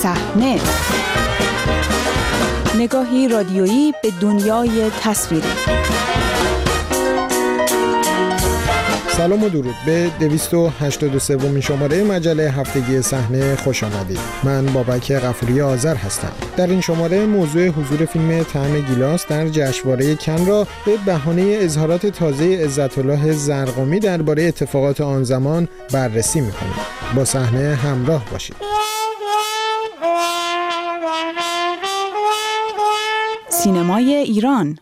صحنه، نگاهی رادیویی به دنیای تصویری. سلام و درود به 283 شماره مجله هفتگی صحنه خوش آمدید. من بابک غفوری آذر هستم. در این شماره موضوع حضور فیلم طعم گیلاس در جشنواره کن را به بهانه اظهارات تازه عزت‌الله زرقامی درباره اتفاقات آن زمان بررسی می‌کنیم. با صحنه همراه باشید. سینمای ایران.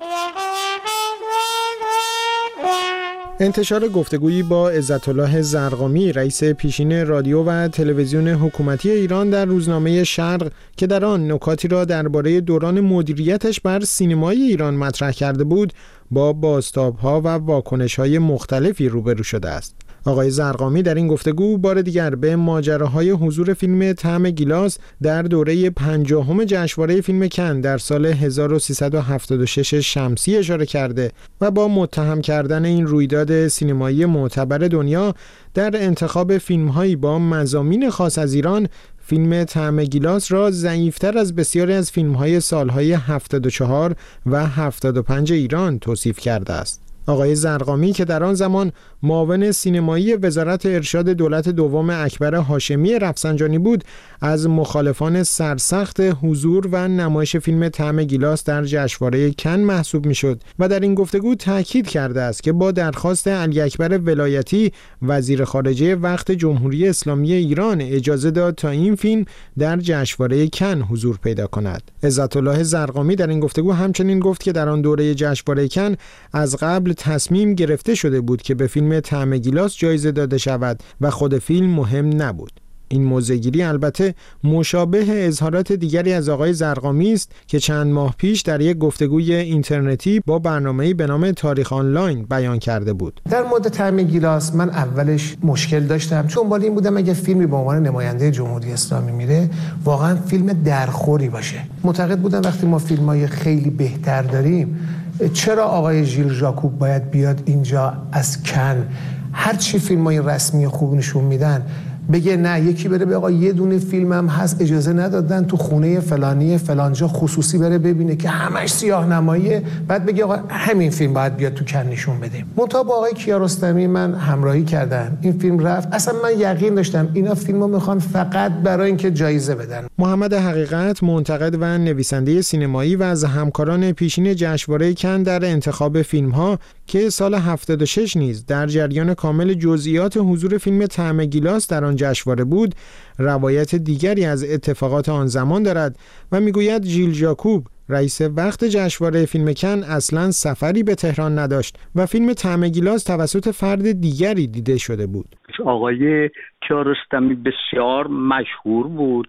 انتشار گفتگویی با عزت‌الله زرقامی رئیس پیشین رادیو و تلویزیون حکومتی ایران در روزنامه شرق که در آن نکاتی را درباره دوران مدیریتش بر سینمای ایران مطرح کرده بود، با بازتاب‌ها و واکنش‌های مختلفی روبرو شده است. آقای زرقامی در این گفتگو بار دیگر به ماجراهای حضور فیلم طعم گیلاس در دوره 50م جشنواره فیلم کن در سال 1376 شمسی اشاره کرده و با متهم کردن این رویداد سینمایی معتبر دنیا در انتخاب فیلم‌هایی با مضامین خاص از ایران، فیلم طعم گیلاس را ضعیف‌تر از بسیاری از فیلم‌های سال‌های 74 و 75 ایران توصیف کرده است. آقای زرقامی که در آن زمان معاون سینمایی وزارت ارشاد دولت دوم اکبر هاشمی رفسنجانی بود، از مخالفان سرسخت حضور و نمایش فیلم طعم گیلاس در جشنواره کن محسوب میشد و در این گفتگو تاکید کرده است که با درخواست علی اکبر ولایتی وزیر خارجه وقت جمهوری اسلامی ایران اجازه داد تا این فیلم در جشنواره کن حضور پیدا کند. عزت‌الله زرقامی در این گفتگو همچنین گفت که در آن دوره جشنواره کن از قبل تصمیم گرفته شده بود که به فیلم طعم گیلاس جایزه داده شود و خود فیلم مهم نبود. این موضع‌گیری البته مشابه اظهارات دیگری از آقای زرقامی است که چند ماه پیش در یک گفتگوی اینترنتی با برنامه‌ای به نام تاریخ آنلاین بیان کرده بود. در مورد طعم گیلاس من اولش مشکل داشتم، چون بالا این بودم اگه فیلمی به عنوان نماینده جمهوری اسلامی میره واقعا فیلم درخوری باشه. معتقد بودم وقتی ما فیلم‌های خیلی بهتر داریم، چرا آقای ژیل ژاکوب باید بیاد اینجا از کن هر چی فیلم‌های رسمی خوب نشون میدن بگه نه یکی بره به آقا یه دونه فیلمم هست اجازه ندادن تو خونه فلانی فلانجا خصوصی بره ببینه که همش سیاه‌نماییه، بعد بگه آقا همین فیلم باید بیاد تو کن نشون بدیم. منتها با آقای کیارستمی من همراهی کردم، این فیلم رفت. اصلا من یقین داشتم اینا فیلمو میخوان فقط برای اینکه جایزه بدن. محمد حقیقت، منتقد و نویسنده سینمایی و از همکاران پیشین جشنواره کن در انتخاب فیلم‌ها که سال 76 نیز در جریان کامل جزئیات حضور فیلم طعم گیلاس در آن جشنواره بود، روایت دیگری از اتفاقات آن زمان دارد و میگوید ژیل ژاکوب رئیس وقت جشنواره فیلم کن اصلاً سفری به تهران نداشت و فیلم طعم گیلاس توسط فرد دیگری دیده شده بود. آقای کیارستمی بسیار مشهور بود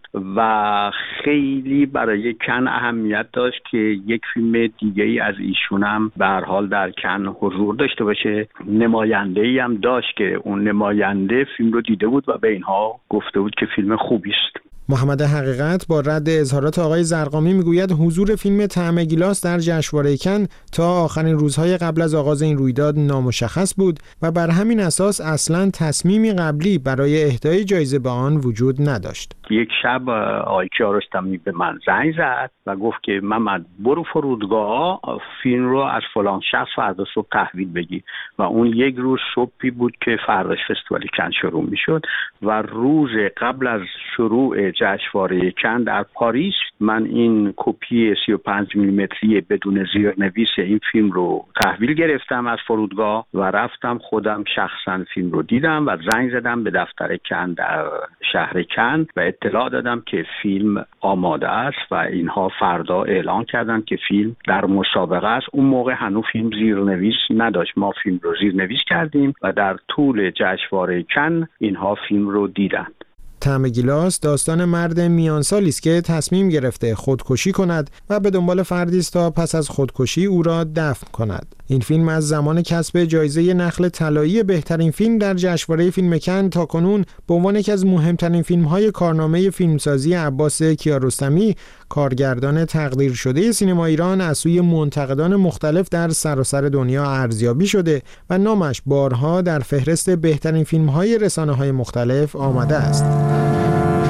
و خیلی برای کن اهمیت داشت که یک فیلم دیگه‌ای از ایشون هم به هر حال در کن حضور داشته باشه. نماینده‌ای هم داشت که اون نماینده فیلم رو دیده بود و به اینها گفته بود که فیلم خوبی است. محمد حقیقت با رد اظهارات آقای زرقامی میگوید حضور فیلم طعم گیلاس در جشنواره کن تا آخرین روزهای قبل از آغاز این رویداد نامشخص بود و بر همین اساس اصلاً تصمیمی قبلی برای اهدای جایزه به آن وجود نداشت. یک شب آقای کیارستمی به من زنگ زد و گفت که محمد برو فرودگاه فیلم رو از فلان شخص فردا صبح تحویل بگی و اون یک روز صبحی بود که فرداش فستیوال کن شروع میشد و روز قبل از شروع جشنواره کن در پاریس من این کپی 35 میلیمتری بدون زیرنویس این فیلم رو تحویل گرفتم از فرودگاه و رفتم خودم شخصا فیلم رو دیدم و زنگ زدم به دفتر کن در شهر کن و اطلاع دادم که فیلم آماده است و اینها فردا اعلان کردن که فیلم در مسابقه است. اون موقع هنوز فیلم زیرنویس نداشت، ما فیلم رو زیرنویس کردیم و در طول جشنواره کن اینها فیلم رو دیدن. طعم گیلاس داستان مرد میانسالی است که تصمیم گرفته خودکشی کند و به دنبال فردی است تا پس از خودکشی او را دفن کند. این فیلم از زمان کسب جایزه نخل طلایی بهترین فیلم در جشنواره فیلم کن تاکنون به عنوان یکی از مهمترین فیلم‌های کارنامه فیلمسازی عباس کیارستمی، کارگردان تقدیر شده سینما ایران، از سوی منتقدان مختلف در سراسر دنیا ارزیابی شده و نامش بارها در فهرست بهترین فیلم‌های رسانه‌های مختلف آمده است.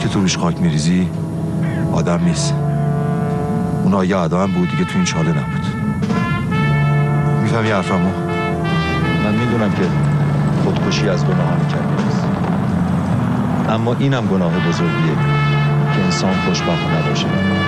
که تو روش خاک میریزی آدم نیست. اون آیه آدم بود دیگه، تو این چاله نبود. میفهمی حرفمو؟ من میدونم که خودکشی از گناهان کمی نیست، اما اینم گناه بزرگیه که انسان خوشبخت نباشه.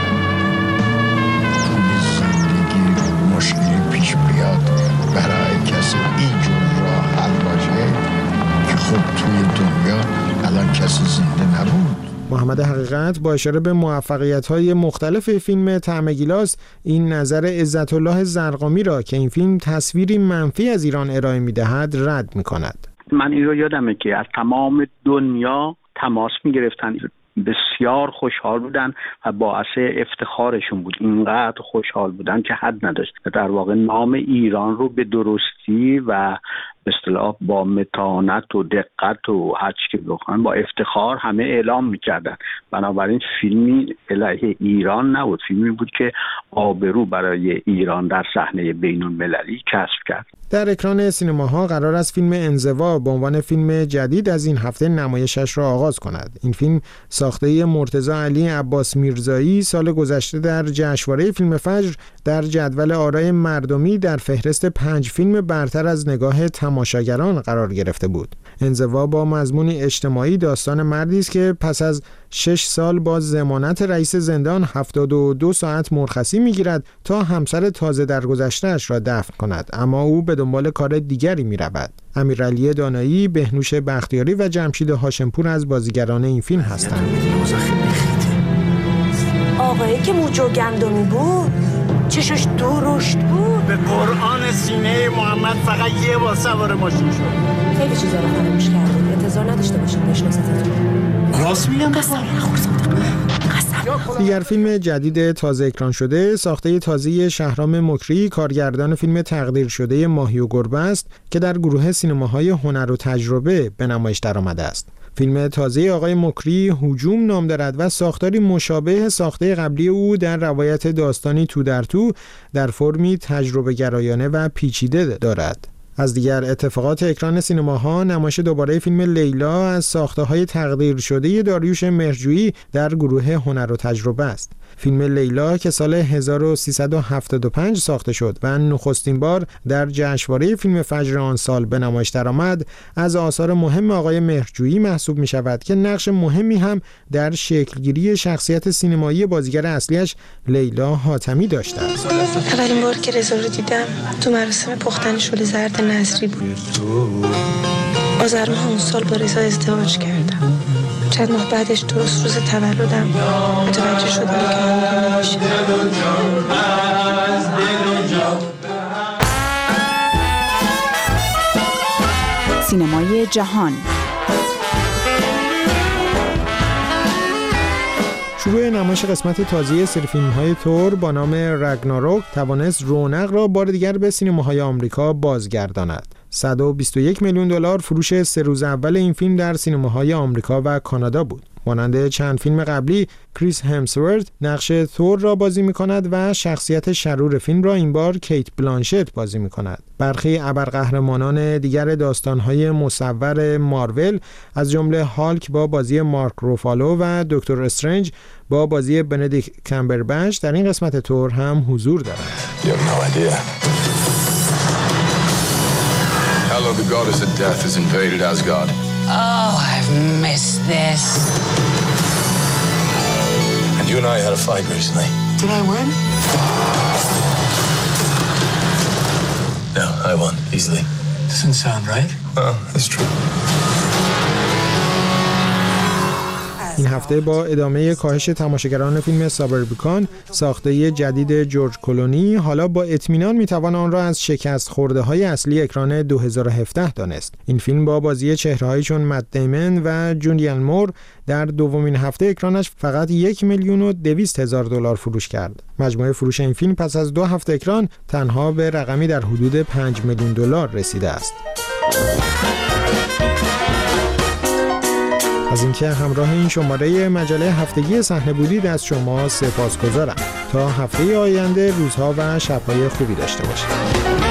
زندگی مشکلی پیش بیاد برای کسی اینجور راه حل باشه که خب توی دنیا الان کسی زنده نبود. محمد حقیقت با اشاره به موفقیت‌های مختلف فیلم طعم گیلاس این نظر عزت الله زرقامی را که این فیلم تصویری منفی از ایران ارائه می‌دهد رد می‌کند. من این رو یادمه که از تمام دنیا تماس می‌گرفتن، بسیار خوشحال بودن و باعث افتخارشون بود. اینقدر خوشحال بودن که حد نداشت. در واقع نام ایران رو به درستی و به اصطلاح با متانت و دقت و هر چی که بخوان با افتخار همه اعلام میکردن. بنابراین فیلمی علیه ایران نبود، فیلمی بود که آبرو برای ایران در صحنه بین‌المللی کسب کرد. در اکران سینماها قرار است فیلم انزوا به عنوان فیلم جدید از این هفته نمایشش را آغاز کند. این فیلم ساخته مرتضی علی عباس میرزایی سال گذشته در جشنواره فیلم فجر در جدول آرای مردمی در فهرست 5 فیلم برتر از نگاه تماشاگران قرار گرفته بود. انزوا با مضمونی اجتماعی داستان مردی است که پس از 6 سال با ضمانت رئیس زندان 72 ساعت مرخصی میگیرد تا همسر تازه درگذشته‌اش را دفن کند، اما او به دنبال کار دیگری میرود. امیرعلی دانایی، بهنوش بختیاری و جمشید هاشمپور از بازیگران این فیلم هستند. آقایی که موجو گندمی بود چشش درشت بود. به قرآن سینه محمد فقط یه بار سوار ماشین شد. خیلی چیزا رو فراموش کردید، انتظار نداشته باشید بشناستتون. راست میگم قسم دیگر فیلم جدید تازه اکران شده ساخته تازه شهرام مکری کارگردان فیلم تقدیر شده ماهی و گربه است که در گروه سینماهای هنر و تجربه به نمایش درآمده است. فیلم تازه آقای مکری هجوم نام دارد و ساختاری مشابه ساخته قبلی او در روایت داستانی تو در تو در فرمی تجربه گرایانه و پیچیده دارد. از دیگر اتفاقات اکران سینماها نمایش دوباره فیلم لیلا از ساخته‌های تقدیر شده داریوش مهرجویی در گروه هنر و تجربه است. فیلم لیلا که سال 1375 ساخته شد و نخستین بار در جشنواره فیلم فجر آن سال به نمایش درآمد، از آثار مهم آقای مهرجویی محسوب می شود که نقش مهمی هم در شکلگیری شخصیت سینمایی بازیگر اصلیش لیلا حاتمی داشته است. اولین بار که رضا رو دیدم تو مراسم پختن شل زرد نظری بود. آذر ماه اون سال با رضا ازدواج کردم. چند ماه بعدش درست روز تولدم متوجه شدم که حامله نمیشم. سینمای جهان. شروع نمایش قسمت تازه سری فیلم‌های تور با نام رگناروک توانست رونق را بار دیگر به سینماهای آمریکا بازگرداند. $121 میلیون فروش 3 روز اول این فیلم در سینماهای آمریکا و کانادا بود. مانند چند فیلم قبلی، کریس همسورت نقش ثور را بازی می‌کند و شخصیت شرور فیلم را این بار کیت بلانشت بازی می‌کند. برخی ابرقهرمانان دیگر داستان‌های مصور مارول از جمله هالک با بازی مارک روفالو و دکتر استرنج با بازی بندیکت کامبربچ در این قسمت تور هم حضور دارند. Hello, the goddess of death has invaded Asgard. Oh, I've missed this. And you and I had a fight recently. Did I win? No, I won, easily. Doesn't sound right. Well, that's true. این هفته با ادامه کاهش تماشاگران فیلم سابربیکان ساخته جدید جورج کلونی، حالا با اطمینان میتوان آن را از شکست خورده های اصلی اکران 2017 دانست. این فیلم با بازی چهره‌هایی چون مت دیمن و جولیان مور در دومین هفته اکرانش فقط $1,200,000 فروش کرد. مجموع فروش این فیلم پس از 2 هفته اکران تنها به رقمی در حدود $5 میلیون رسیده است. از اینکه همراه این شماره مجله هفتگی صحنه بودید از شما سپاسگزارم. تا هفته آینده روزها و شب‌های خوبی داشته باشید.